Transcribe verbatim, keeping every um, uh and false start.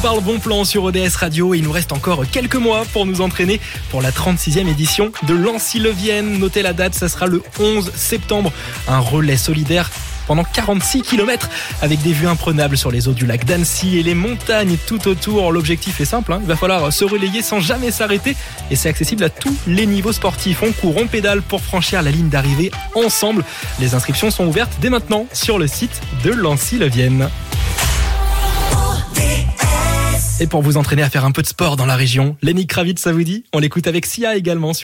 parle bon plan sur O D S Radio et il nous reste encore quelques mois pour nous entraîner pour la trente-sixième édition de Lancy-le-Vienne. Notez la date, ça sera le onze septembre. Un relais solidaire pendant quarante-six kilomètres avec des vues imprenables sur les eaux du lac d'Annecy et les montagnes tout autour. L'objectif est simple, hein, il va falloir se relayer sans jamais s'arrêter et c'est accessible à tous les niveaux sportifs. On court, on pédale pour franchir la ligne d'arrivée ensemble. Les inscriptions sont ouvertes dès maintenant sur le site de Lancy-le-Vienne. Et pour vous entraîner à faire un peu de sport dans la région, Lenny Kravitz, ça vous dit ? On l'écoute avec Sia également.